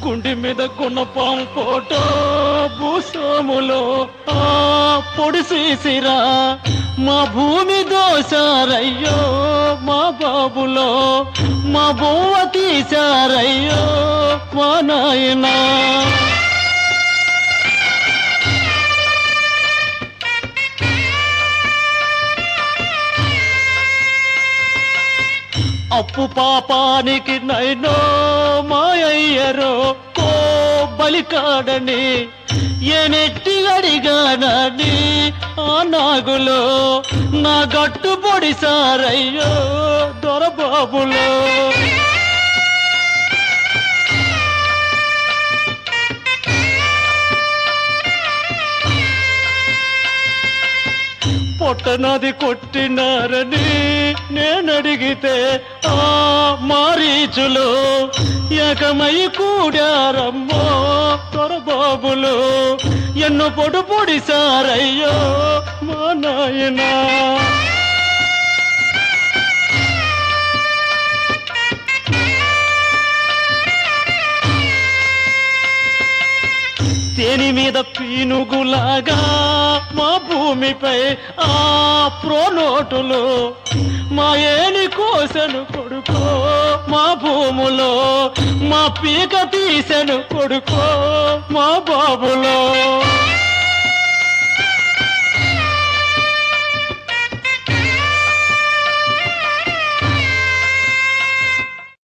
గుండె మీద గుణపం పోటో భూస్వాములో ఆ పొడిసిరా మా భూమి దోశారయ్యో మా బాబులో మా బొవ్వ తీశారయ్యో మా నాయనా అప్పు పాపానికి నైనో మాయయ్యరో కో బలికాడని ఏనెట్టి అడిగానని ఆ నాగులో నా గట్టు పొడిసారయ్యో దొరబాబులో పొట్టనది కొట్టినారని నేనడిగితే ఆ మారీచులు ఏకమై కూడారమ్మో దొరబాబులు ఎన్నో పొడు పొడిసారయ్యో మా నాయనా తేని మీద పీనుగులాగా మా భూమిపై ఆ ప్రోనోటులు మా ఏని కోసను కొడుకో మా భూములో మా పీక తీసెను కొడుకో మా బాబులో